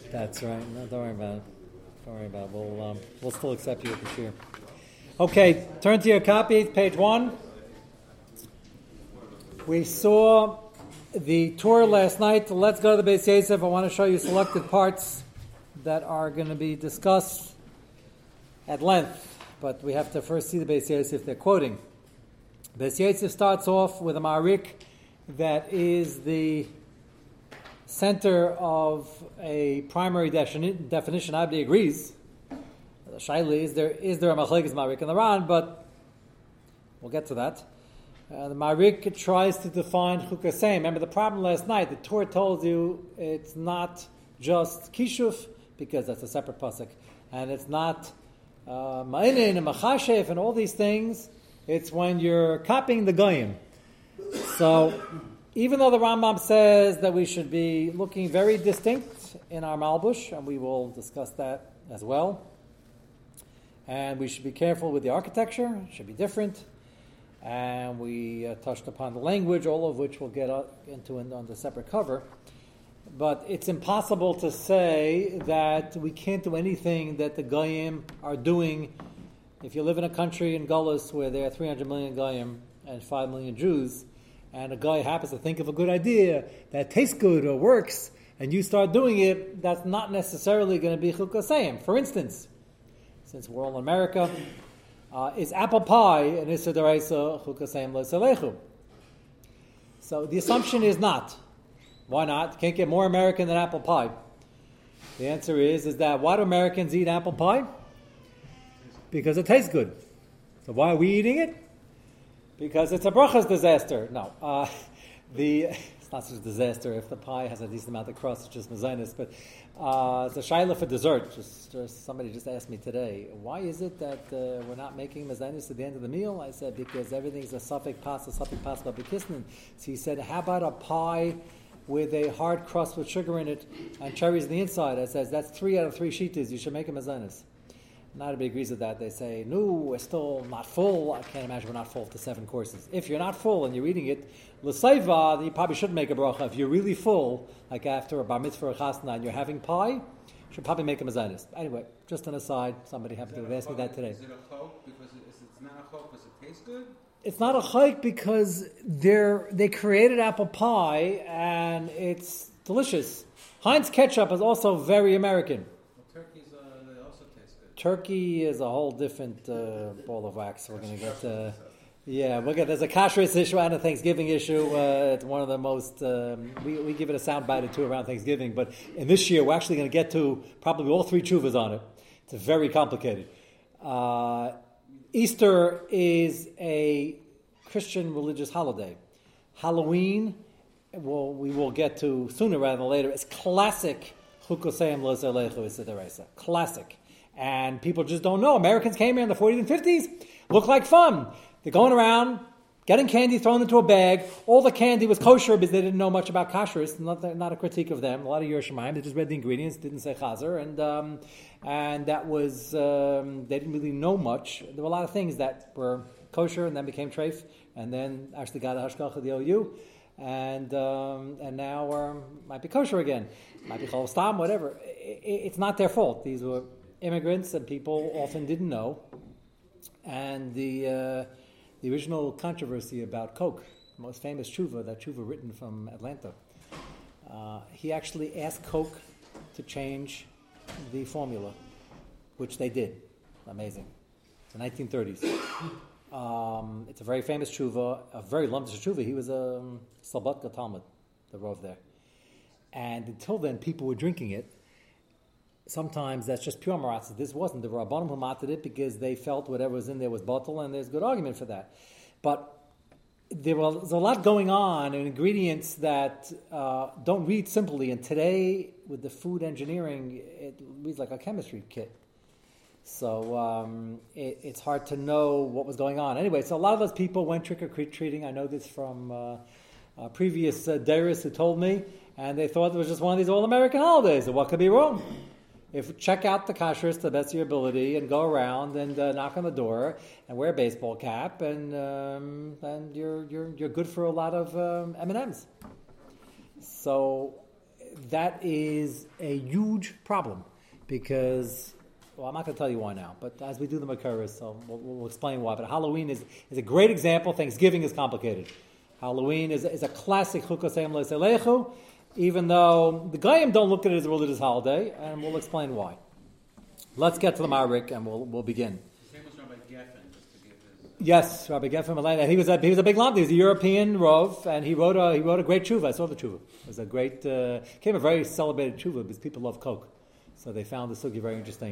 That's right. No, don't worry about it. Don't worry about it. We'll still accept you at the year. Okay, turn to your copy, page 1. We saw the tour last night. Let's go to the Beis Yosef. I want to show you selected parts that are going to be discussed at length, but we have to first see the Beis Yosef they're quoting. Beis Yosef starts off with a ma'arik that is the center of a primary definition. Abdi agrees. The shaila is there a machlekes ma'arik in the Ran, but we'll get to that. The Ma'arik tries to define chukasei. Remember the problem last night. The Torah told you it's not just kishuf, because that's a separate pasuk, and it's not ma'inin and machashev and all these things. It's when you're copying the goyim. So even though the Rambam says that we should be looking very distinct in our malbush, and we will discuss that as well, and we should be careful with the architecture, it should be different. And we touched upon the language, all of which we'll get into on the separate cover. But it's impossible to say that we can't do anything that the Goyim are doing. If you live in a country in Gullus where there are 300 million Goyim and 5 million Jews, and a guy happens to think of a good idea that tastes good or works, and you start doing it, that's not necessarily going to be chukasayim. For instance, since we're all in America, is apple pie an issa d'oraisa chukasayim le'selechu? So the assumption is not. Why not? You can't get more American than apple pie. The answer is that why do Americans eat apple pie? Because it tastes good. So why are we eating it? Because it's a brachas disaster. No, it's not such a disaster if the pie has a decent amount of crust. It's just mezainis. But it's a shaila for dessert. Somebody just asked me today, why is it that we're not making mezainis at the end of the meal? I said, because everything's a safek pasta b'kisnin. So he said, how about a pie with a hard crust with sugar in it and cherries on the inside? I said, that's 3 out of 3 shitas. You should make a mezainis. Not everybody agrees with that. They say, no, we're still not full. I can't imagine we're not full to 7 courses. If you're not full and you're eating it, l'seiva, then you probably shouldn't make a bracha. If you're really full, like after a bar mitzvah or chasna, and you're having pie, you should probably make a mezainis. Anyway, just an aside, somebody happened to have asked me that today. Is it a chok because it's not a chok because it tastes good? It's not a chok because they created apple pie and it's delicious. Heinz ketchup is also very American. Turkey is a whole different ball of wax. We're going to get, there's a kashrus issue and a Thanksgiving issue. It's one of the most, we give it a sound bite or two around Thanksgiving, but in this year we're actually going to get to probably all 3 tshuvas on it. It's very complicated. Easter is a Christian religious holiday. Halloween, we will get to sooner rather than later. It's classic chukosayim l'zelechu isidaraisa. Classic. And people just don't know. Americans came here in the 40s and 50s, looked like fun. They're going around, getting candy thrown into a bag. All the candy was kosher because they didn't know much about kashrus. Not a critique of them. A lot of Yerushalayim, they just read the ingredients, didn't say chazer. And that was, they didn't really know much. There were a lot of things that were kosher and then became treif, and then actually got a hashgacha of the OU. And now might be kosher again. Might be chol stam, whatever. It's not their fault. These were immigrants, and people often didn't know. And the original controversy about Coke, the most famous tshuva, that tshuva written from Atlanta, he actually asked Coke to change the formula, which they did. Amazing. The 1930s. It's a very famous tshuva, a very lumped tshuva. He was a Slobodka Talmud, the Rov there. And until then, people were drinking it. Sometimes that's just pure maratza. This wasn't. The Rabbanim who mated it because they felt whatever was in there was bottle, and there's good argument for that. But there was a lot going on in ingredients that don't read simply. And today, with the food engineering, it reads like a chemistry kit. So it's hard to know what was going on. Anyway, so a lot of those people went trick-or-treating. I know this from previous dairies who told me, and they thought it was just one of these all-American holidays. So what could be wrong? If check out the kashrus to the best of your ability and go around and knock on the door and wear a baseball cap and you're good for a lot of M&Ms. So that is a huge problem because, well, I'm not going to tell you why now, but as we do the Makaras, so we'll explain why. But Halloween is a great example. Thanksgiving is complicated. Halloween is a classic Chukasem Le'Selechu, even though the Goyim don't look at it as a religious holiday, and we'll explain why. Let's get to the Marik, and we'll begin. His name was Rabbi Geffen, just to give his... Yes, Rabbi Geffen Malay. He was a big lamp. He was a European Rov, and he wrote a great tshuva. I saw the tshuva. It was a great, became a very celebrated tshuva because people love Coke, so they found the sugi very interesting.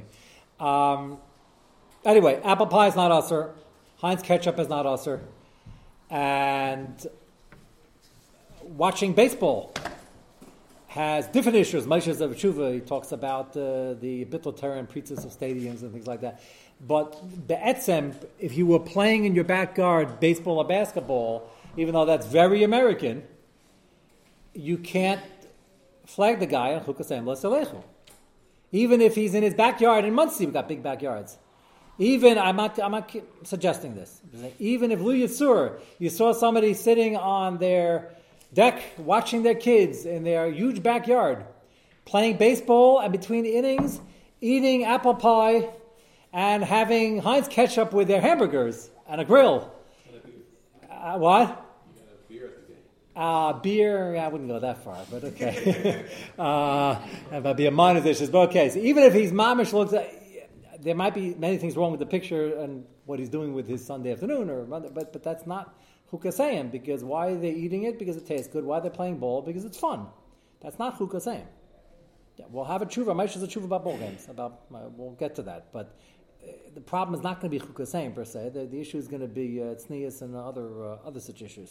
Anyway, apple pie is not usher. Heinz ketchup is not usher. And watching baseball has different issues. Moshe's of Tshuva, he talks about the bittul Torah and preachers of stadiums and things like that. But be'etzem, if you were playing in your backyard baseball or basketball, even though that's very American, you can't flag the guy on Chukasem L'Selechu. Even if he's in his backyard in Muncie, we've got big backyards. Even, I'm not suggesting this. Even if Lu Yitzur, you saw somebody sitting on their deck watching their kids in their huge backyard, playing baseball, and between the innings, eating apple pie and having Heinz ketchup with their hamburgers and a grill. What? Beer, I wouldn't go that far, but okay. That might be a minor dishes, but okay. So even if he's mamish looks at, there might be many things wrong with the picture and what he's doing with his Sunday afternoon, or but that's not chukasayim, because why are they eating it? Because it tastes good. Why are they playing ball? Because it's fun. That's not chukasayim. Yeah, we'll have a tshuva. Maish is a tshuva about ball games. We'll get to that. But the problem is not going to be chukasayim per se. The issue is going to be tznius and other such issues.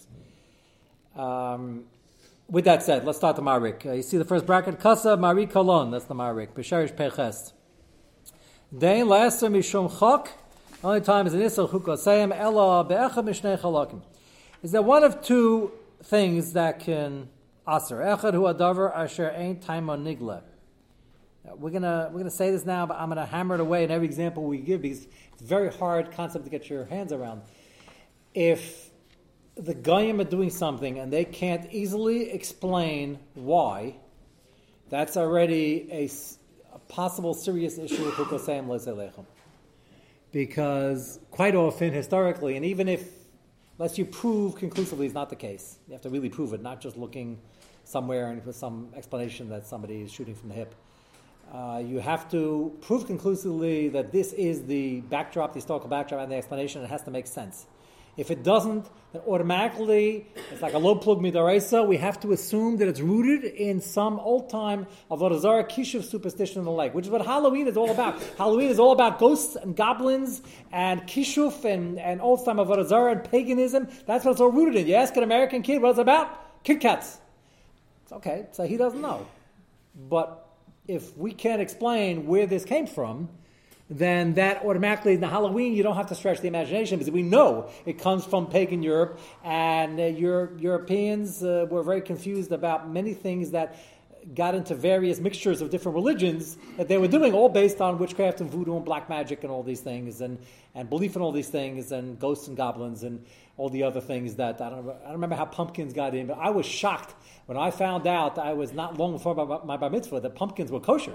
With that said, let's start the Marik. You see the first bracket, Kasa Marik Kolon. That's the Marik. B'sharish Peches. Dein Laser Mishum Chok. Only time is an Isser Chukasayim Ella Be'echa Mishnei Chalakim. Is there one of two things that can aser? Echad hu adavar asher ein taima nigla. We're gonna say this now, but I'm gonna hammer it away in every example we give because it's a very hard concept to get your hands around. If the Goyim are doing something and they can't easily explain why, that's already a possible serious issue with Chukasayim Le'Zelechem. Because quite often, historically, and even if, unless you prove conclusively, it's not the case. You have to really prove it, not just looking somewhere and with some explanation that somebody is shooting from the hip. You have to prove conclusively that this is the backdrop, the historical backdrop, and the explanation. It has to make sense. If it doesn't, then automatically, it's like a low plug midaraisa. We have to assume that it's rooted in some old-time Avodah Zarah kishuv superstition and the like, which is what Halloween is all about. Halloween is all about ghosts and goblins and kishuf and old-time Avodah Zarah and paganism. That's what it's all rooted in. You ask an American kid what it's about, Kit Kats. It's okay, so he doesn't know. But if we can't explain where this came from, then that automatically, in the Halloween, you don't have to stretch the imagination because we know it comes from pagan Europe, and Europeans were very confused about many things that got into various mixtures of different religions that they were doing, all based on witchcraft and voodoo and black magic and all these things, and belief in all these things, and ghosts and goblins and all the other things that, I don't remember how pumpkins got in, but I was shocked when I found out, I was not long before my bar mitzvah, that pumpkins were kosher.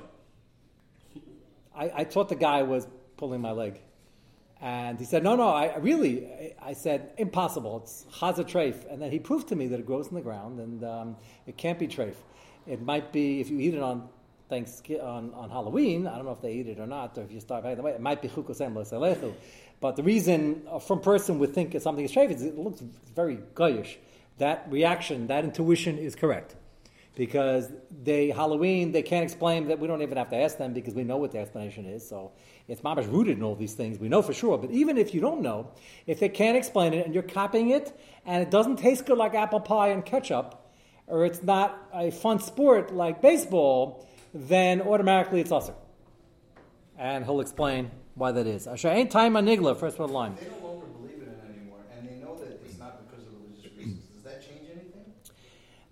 I thought the guy was pulling my leg. And he said, no, I said, impossible. It's chaza treif. And then he proved to me that it grows in the ground and it can't be treif. It might be, if you eat it on on Halloween, I don't know if they eat it or not, or if you start by the way, it might be chukosem l'selechu. But the reason from person would think something is treif is it looks very goyish. That reaction, that intuition is correct. Because Halloween, they can't explain that. We don't even have to ask them because we know what the explanation is. So it's mamash rooted in all these things. We know for sure. But even if you don't know, if they can't explain it and you're copying it and it doesn't taste good like apple pie and ketchup, or it's not a fun sport like baseball, then automatically it's usher. And he'll explain why that is. Asher ain't time a nigla, first one line. They no longer believe in it anymore, and they know that it's not because of religious reasons. Does that change anything?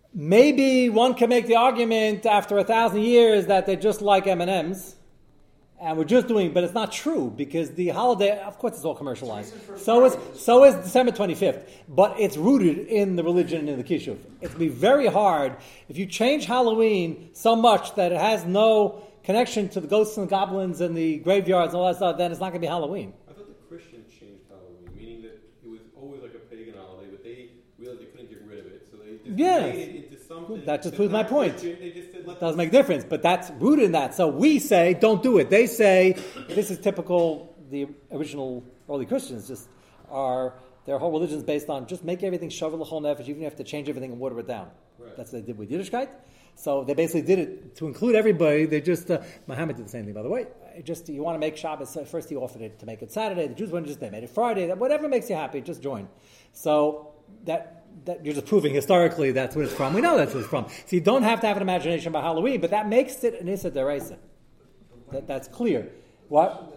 Maybe one can make the argument after 1,000 years that they're just like M&Ms, And we're just doing, but it's not true because the holiday, of course, it's all commercialized. So is December 25th, but it's rooted in the religion and in the Kishuv. It's going to be very hard if you change Halloween so much that it has no connection to the ghosts and the goblins and the graveyards and all that stuff. Then it's not going to be Halloween. I thought the Christians changed Halloween, meaning that it was always like a pagan holiday, but they realized they couldn't get rid of it, so they just made it into something. That just proves my point. They just said, Doesn't make a difference, but that's rooted in that. So we say, don't do it. They say, this is typical, the original early Christians just are, their whole religion is based on just make everything shavuot l'chol nefesh, even if you have to change everything and water it down. Right. That's what they did with Yiddishkeit. So they basically did it to include everybody. They just, Muhammad did the same thing, by the way. You want to make Shabbos, first he offered it to make it Saturday. The Jews wanted they made it Friday. Whatever makes you happy, just join. So that you're just proving historically that's what it's from. We know that's what it's from. So you don't have to have an imagination about Halloween, but that makes it an Issa Deraisa. That's clear. What?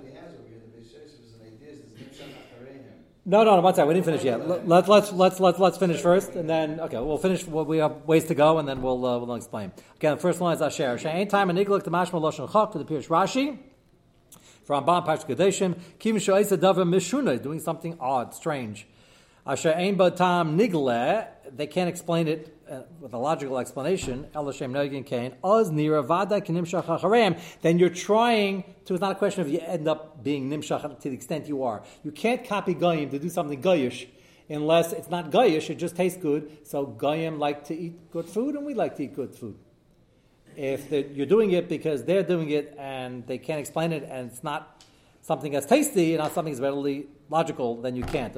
No, one second. We didn't finish yet. Let's finish first, and then we'll finish. We have ways to go, and then we'll explain. Again, the first line is Asher. She'ain time and niglik to mashma lashon chok to the Pirush Rashi from Ban Parshat Kadeshim. Kim she'isa davar mishuna, doing something odd, strange. Asher ein batam nigle. They can't explain it with a logical explanation. Elashem nogin kain oz nira vada kinimshach achareim. Then you're trying to. It's not a question of you end up being nimshach to the extent you are. You can't copy goyim to do something goyish unless it's not goyish. It just tastes good. So goyim like to eat good food, and we like to eat good food. If you're doing it because they're doing it and they can't explain it, and it's not something that's tasty and not something that's readily logical, then you can't.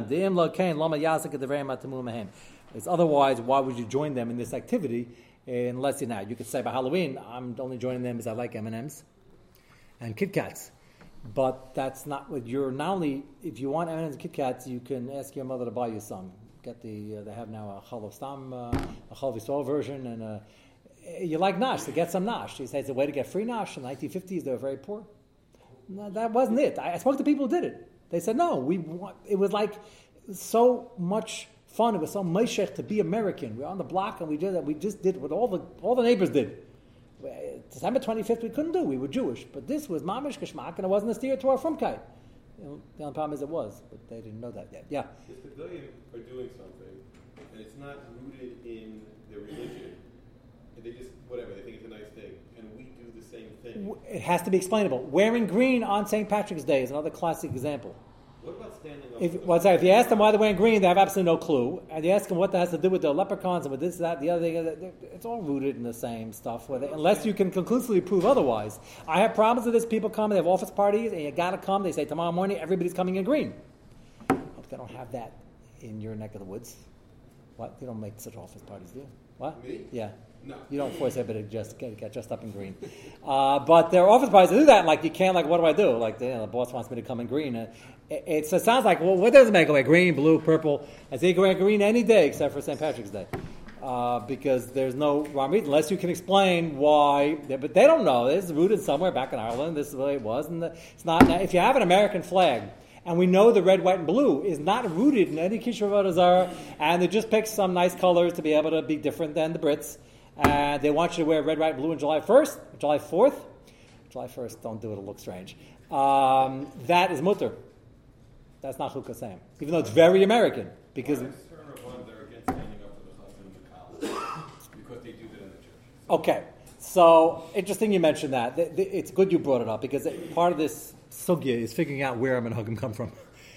It's otherwise, why would you join them in this activity unless you're not? You could say by Halloween, I'm only joining them because I like M&Ms and Kit Kats. But that's not what you're, not only, if you want M&Ms and Kit Kats, you can ask your mother to buy you some. Get they have now a Chalav Stam, a Chalav Yisrael version, and you like Nash, so get some Nash. You say it's a way to get free Nash. In the 1950s, they were very poor. No, that wasn't it. I spoke to people who did it. They said, no, it was like so much fun. It was so meishech to be American. We were on the block and we did that. We just did what all the neighbors did. December 25th we couldn't do. We were Jewish. But this was mamish kashmak, and it wasn't a steer to our frumkai. The only problem is it was, but they didn't know that yet. Yeah. If the Goyim are doing something, and it's not rooted in their religion, and they just, whatever, they think it's a nice thing, and we do the same thing. It has to be explainable. Wearing green on St. Patrick's Day is another classic example. What about standing up? If you ask them why they're wearing green, they have absolutely no clue. And you ask them what that has to do with the leprechauns and with this, that, the other thing, it's all rooted in the same stuff. Unless you can conclusively prove otherwise. I have problems with this. People come, they have office parties, and you got to come. They say tomorrow morning everybody's coming in green. Hope they don't have that in your neck of the woods. What? You don't make such office parties, do you? What? Me? Yeah. No. You don't force everybody to just get dressed up in green. But there are office parties that do that. Like, you can't, what do I do? The boss wants me to come in green. It sounds like, well, what does it make? Go green, blue, purple. I say you can wear green any day except for St. Patrick's Day. Because there's no wrong reason, unless you can explain why. But they don't know. This is rooted somewhere back in Ireland. This is the way it was. And it's not. Now, if you have an American flag, and we know the red, white, and blue is not rooted in any Kishuv Avodah Zarah, and they just pick some nice colors to be able to be different than the Brits. And they want you to wear red, white, and blue on July 1st, July 4th. July 1st, don't do it, it'll look strange. That is mutter. That's not Chukah Sam. Even though it's very American. Because ones that are against standing up for the chassan and the kala, because they do that in the church. Okay, so interesting you mentioned that. It's good you brought it up, because part of this sugya is figuring out where Minhagim come from.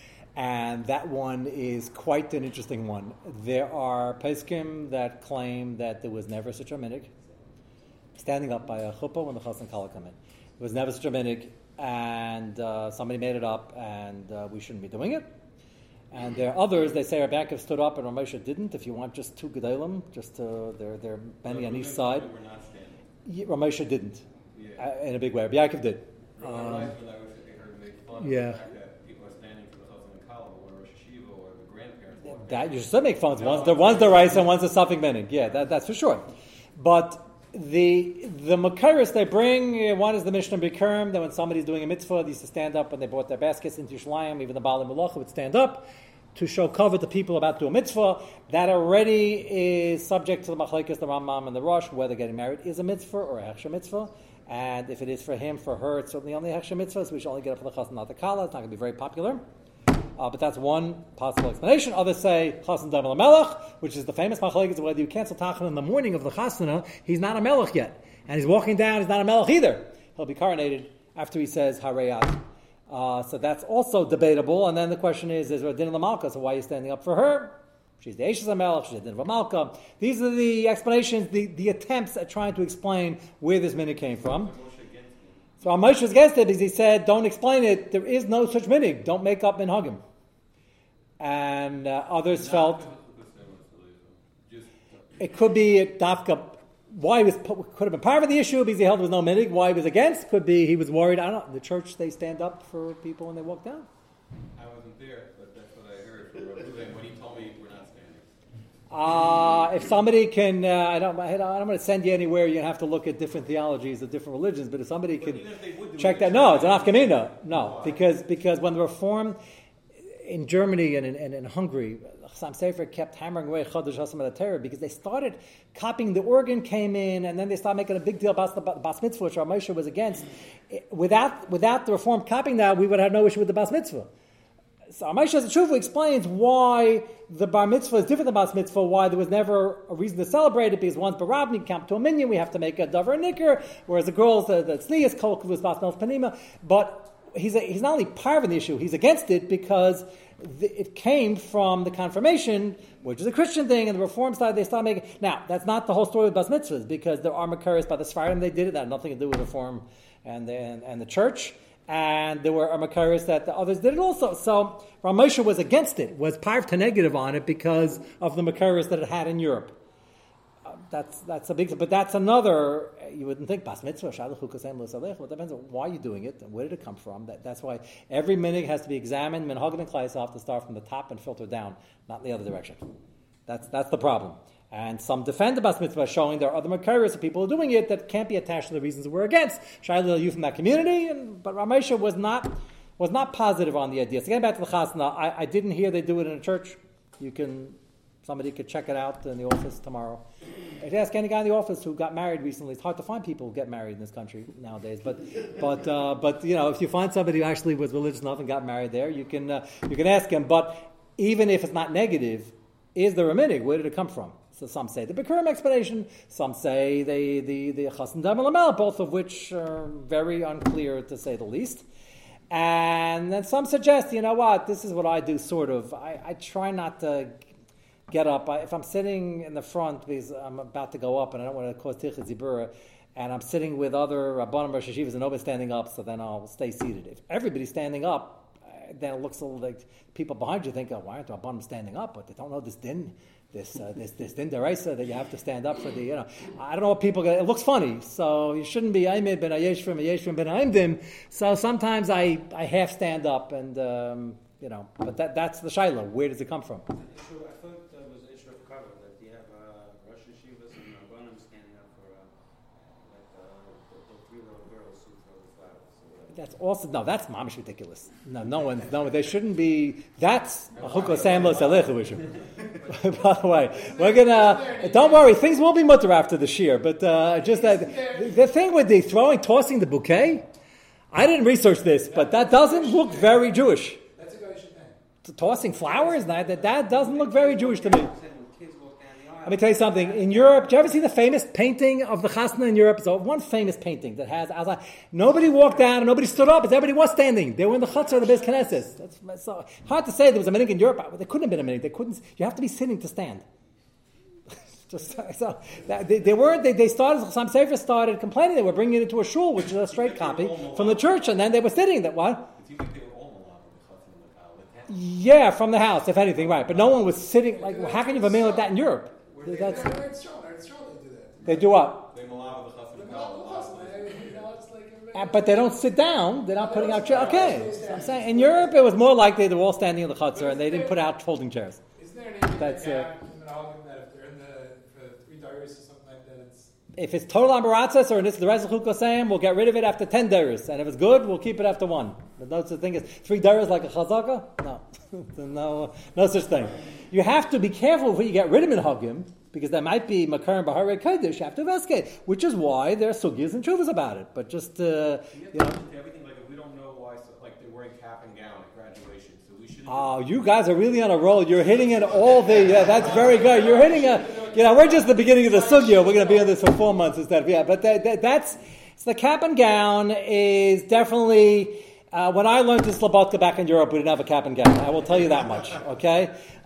And that one is quite an interesting one. There are Peskim that claim that there was never such a minhag, standing up by a chuppah when the chassan kala come in. There was never such a minhag, and somebody made it up, and we shouldn't be doing it. And there are others, they say Rabbi Yaakov stood up and Ramosha didn't. If you want just two gedolim, just they're bending on each side. We're not standing. Ramosha didn't, in a big way. Rabbi Yaakov did. I heard make fun of the fact that people are standing for the chassan and kala, or Rosh Hashiva, or the grandparents. That you should still make fun of. One's the rice and one's the suffix minhag. Yeah, that's for sure. But the Makaris they bring, one is the Mishnah Bikurim, that when somebody's doing a mitzvah, they used to stand up when they brought their baskets into Yerushalayim. Even the Baalei Malacha would stand up. to show cover to people about doing mitzvah, that already is subject to the machlekes, the Rambam and the Rosh, whether getting married is a mitzvah or a hechsher mitzvah. And if it is for him, for her, it's certainly only a hechsher mitzvah, so we should only get it for the chassan, not the kala. It's not going to be very popular. But that's one possible explanation. Others say chassan dam el melech, which is the famous machlekes, whether you cancel tachan in the morning of the chasana, he's not a melech yet. And he's walking down, he's not a melech either. He'll be coronated after he says hareyat. So that's also debatable. And then the question is there a din of the malka? So why are you standing up for her? She's the Eishes HaMelech, she's the din of a malka. These are the explanations, the attempts at trying to explain where this minig came from. So Moshe was against it because he said, don't explain it. There is no such minig. Don't make up minhagim. And others felt it could be dafka. Why could have been part of the issue because he held there was no minig. Why he was against could be he was worried. I don't know. The church, they stand up for people when they walk down. I wasn't there, but that's what I heard from Rabbi Ruben when he told me we're not standing. If somebody can, I don't want to send you anywhere. You have to look at different theologies of different religions. But if somebody could check that, no, it's an afkamina. No, because when the Reform in Germany and in Hungary, Chassam Sofer kept hammering away Chodesh Hashem Torah because they started copying. The organ came in, and then they started making a big deal about the Bas Mitzvah, which Rav Moshe was against. Without the Reform copying that, we would have no issue with the Bas Mitzvah. So Rav Moshe Shuvah explains why the Bar Mitzvah is different than Bas Mitzvah, why there was never a reason to celebrate it, because once Barabni can come to a minion, we have to make a davar nicker, whereas the girls, the tznius, kol was Bas Melch Panima, but he's not only part of the issue, he's against it because it came from the confirmation, which is a Christian thing, and the Reform side they started making. Now, that's not the whole story of Bas Mitzvahs, because there are Makaris by the Sfardim, they did it, that had nothing to do with Reform and the church, and there were Makaris that the others did it also. So Rav Moshe was against it, was parved negative on it because of the Makaris that it had in Europe. That's a big, but that's another. You wouldn't think Bas Mitzvah, Shaluch Kasem L'Salech. Well, it depends on why you're doing it and where did it come from. That's why every minig has to be examined. Minhagim and Klai have to start from the top and filter down, not in the other direction. That's the problem. And some defend the Bas Mitzvah, showing there are other Makaris of people who are doing it that can't be attached to the reasons we're against. Shaila you from that community, but Rav Moshe was not positive on the idea. So getting back to the Chasna, I didn't hear they do it in a church. Somebody could check it out in the office tomorrow. If you ask any guy in the office who got married recently, it's hard to find people who get married in this country nowadays. But if you find somebody who actually was religious enough and got married there, you can ask him. But even if it's not negative, is there a minig? Where did it come from? So some say the Bikurim explanation, some say the Chassan Dam Lamel, both of which are very unclear to say the least. And then some suggest, you know what, this is what I do sort of. I try not to get up. If I'm sitting in the front because I'm about to go up and I don't want to cause Tichet Zibura, and I'm sitting with other Rabbanim Rosh Hashivas and nobody's standing up, so then I'll stay seated. If everybody's standing up, then it looks a little like people behind you think, oh, why aren't the Rabbanim standing up? But they don't know this din. This din deraisa that you have to stand up for the, I don't know what people get. It looks funny, so you shouldn't be Aymed ben Ayeshvim, Ayeshvim ben Aimdim. So sometimes I half stand up and, but that's the Shaila. Where does it come from? I thought that was an issue of cover, that you have Rosh Hashivas and Rabbanim standing up for the three little girls who throw the flowers. That's also, that's mamish ridiculous. No, they shouldn't be, that's a chukah samla salechu issue. By the way, we're gonna, don't worry, things will be mutter after the shir, but just that, the thing with the tossing the bouquet, I didn't research this, but that doesn't look very Jewish. That's a Goyish thing. Tossing flowers, that doesn't look very Jewish to me. Let me tell you something. In Europe, do you ever see the famous painting of the Chasna in Europe? So one famous painting that has, nobody walked down and nobody stood up, everybody was standing. They were in the Chutzner of the Beis Knesset. That's so hard to say there was a minig in Europe. There couldn't have been a minig. You have to be sitting to stand. They started, some Sefer started complaining they were bringing it into a shul, which is a straight copy from the church, and then they were sitting that what? Yeah, from the house, if anything, right. But no one was sitting, how can you have a meal like that in Europe? They do that. They do what? They malav the chassan. But they don't sit down. They're not putting out chairs. Okay, so I'm saying in Europe it was more likely they were all standing in the chutzner and they didn't put out folding chairs. Isn't there an issue that if they're in the three diaries or something like that? If it's total ambaratzas or this the Rezach Hukosayim, we'll get rid of it after 10 days, and if it's good, we'll keep it after 1. There's no such thing as 3 daras like a chazaka. No, no such thing. You have to be careful before you get rid of minhagim, because there might be makar and bahar kodesh. You have to investigate, which is why there are sugyas and chuvas about it. But just everything, like if we don't know why, like they're wearing cap and gown at graduation, so we should. Oh, you guys are really on a roll. You're hitting it all the. Yeah, that's very good. You're hitting a. We're just the beginning of the sugya. We're going to be on this for 4 months instead of But that's so the cap and gown is definitely. When I learned this Slobodka back in Europe, we didn't have a cap and gown. I will tell you that much, okay?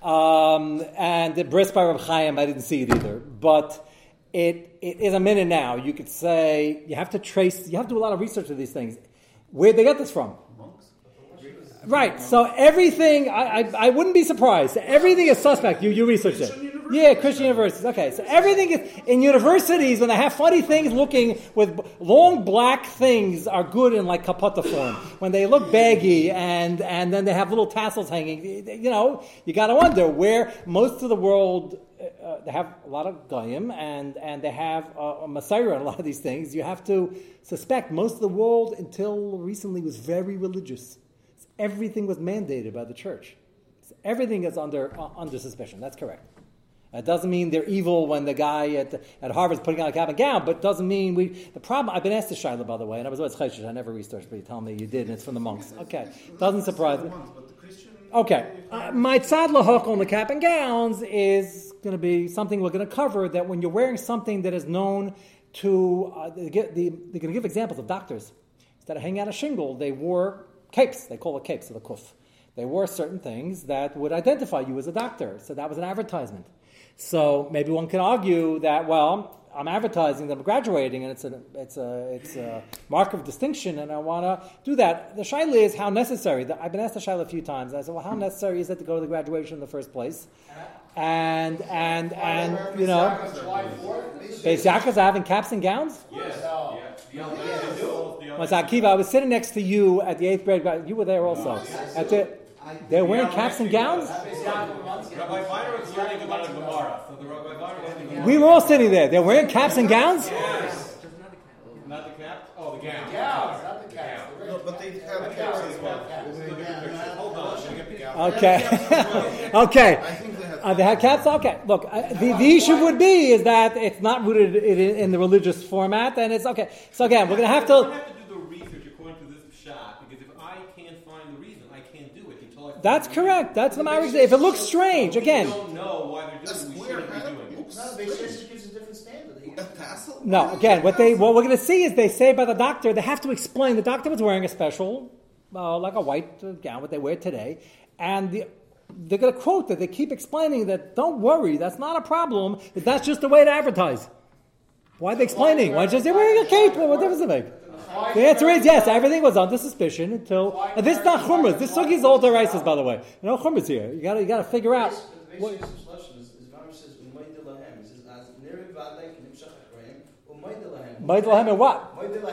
And the bris by Reb Chaim, I didn't see it either. But it is a minute now. You could say, you have to do a lot of research of these things. Where'd they get this from? Monks. Right, so everything, I wouldn't be surprised. Everything is suspect. You researched it. Yeah, Christian universities. Okay, so everything is in universities when they have funny things looking with long black things are good in like kapata form. When they look baggy and then they have little tassels hanging, you got to wonder where most of the world they have a lot of goyim and they have a Messiah on a lot of these things. You have to suspect most of the world until recently was very religious. Everything was mandated by the church. Everything is under suspicion. That's correct. It doesn't mean they're evil when the guy at Harvard's putting on a cap and gown, but it doesn't mean the problem, I've been asked to Shaila, by the way, and I was always chayshit, I never researched, but you tell me you did, and it's from the monks. Okay. Doesn't surprise me. Okay. My tzad lahok on the cap and gowns is going to be something we're going to cover, that when you're wearing something that is known to, they're going to give examples of doctors. Instead of hanging out a shingle, they wore capes. They call it capes of the kuf. They wore certain things that would identify you as a doctor. So that was an advertisement. So maybe one can argue that, well, I'm advertising that I'm graduating, and it's a mark of distinction, and I want to do that. The shaila is how necessary. I've been asked the shaila a few times. I said, well, how necessary is it to go to the graduation in the first place? And Beis Yaakov are having caps and gowns? Yes. Akiva, I was sitting next to you at the 8th grade. You were there also. They're wearing caps and gowns? Rabbi Weiner was learning about a Gemara. So the Rabbi Weiner was learning. We were all sitting there. They're wearing caps and gowns? Yes. Not the cap? Oh, the gown. Gowns, not the caps. No, but they have caps as well. Hold on, let me get the gown. Okay. Okay. I think they They have caps? Okay. Look, the issue would be is that it's not rooted in the religious format, and it's okay. So again, we're going to have to... We have to do the research according to this shot, because if I can't find the reason, I can't do it until I find That's correct. That's the marriage. If it looks strange, again... We don't know why they're doing it. We shouldn't be doing it. No, the Beis gives a different standard. A tassel? No, again, what we're going to see is they say by the doctor, they have to explain. The doctor was wearing a special, like a white gown, what they wear today, and they're going to quote that. They keep explaining that, don't worry, that's not a problem, but that's just a way to advertise. Why are they explaining? Why just they're wearing a cape? What difference does it make? The answer is yes, everything was under suspicion until... And this is not chumras. This sugi is all deraises, by the way. No chumras here. You got to figure out... Maidlahem and what?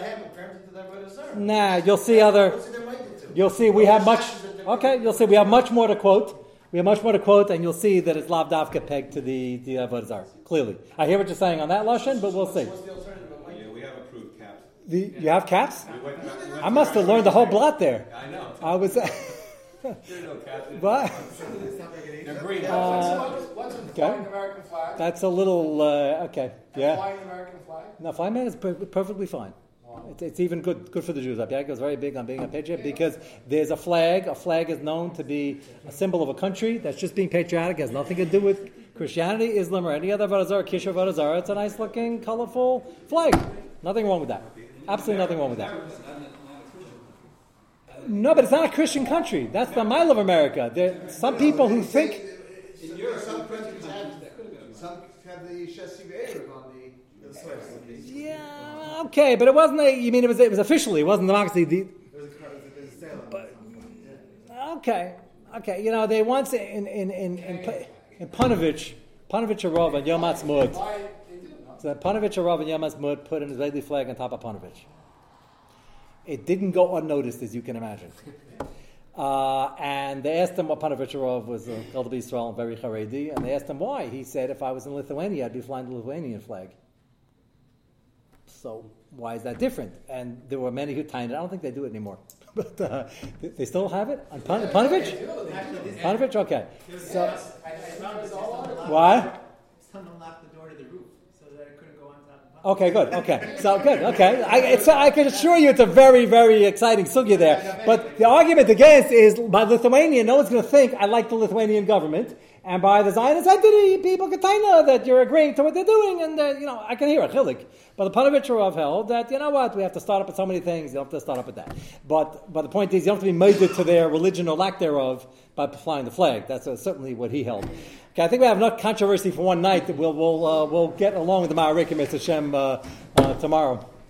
Nah, you'll see we have much... Okay, you'll see we have much more to quote. We have much more to quote, and you'll see that it's lav davka pegged to the Avodah Zarah. Clearly. I hear what you're saying on that lashon, but we'll see. Yeah, we have approved caps. You have caps? I must have learned the whole blot there. I know. I was... There are no caps. What? They're green. What's the flying American flag? That's a little... okay. Yeah. Flying American flag? No, flying man is perfectly fine. It's even good for the Jews. Abiyaka is very big on being a patriot because there's a flag. A flag is known to be a symbol of a country. That's just being patriotic. It has nothing to do with Christianity, Islam, or any other Avodah Zarah, Kish or Avodah Zarah. It's a nice looking, colorful flag. Nothing wrong with that. Absolutely nothing wrong with that. No, but it's not a Christian country. That's the mile of America. There are some people who think... In Europe, some countries have the Shesi Ve'erev on the... Yeah, okay, but it wasn't it was officially, it wasn't democracy. Okay, they once in Panovich Arov and Yom Ha'atzmaut. So Panovich Arov and Yom Ha'atzmaut put an Israeli flag on top of Panovich. It didn't go unnoticed, as you can imagine. And they asked him what Panovich Arov was called to be Israel and very Haredi, and they asked him why. He said, if I was in Lithuania, I'd be flying the Lithuanian flag. So why is that different? And there were many who timed it. I don't think they do it anymore. But they still have it? On Panovich? Panovich? Okay. So, why? Someone locked the door to the roof so that it couldn't go on top of the Okay, good. Okay, so good. Okay, I can assure you it's a very, very exciting sugya there. But the argument against is by Lithuanian, no one's going to think I like the Lithuanian government, and by the Zionist entity, people can know that you're agreeing to what they're doing, and I can hear a chilik. But the Panovich Rav held that you know what, we have to start up with so many things. You don't have to start up with that. But the point is, you don't have to be molded to their religion or lack thereof by flying the flag. That's certainly what he held. Okay, I think we have enough controversy for one night. We'll get along with the Ma'arikim Hashem tomorrow.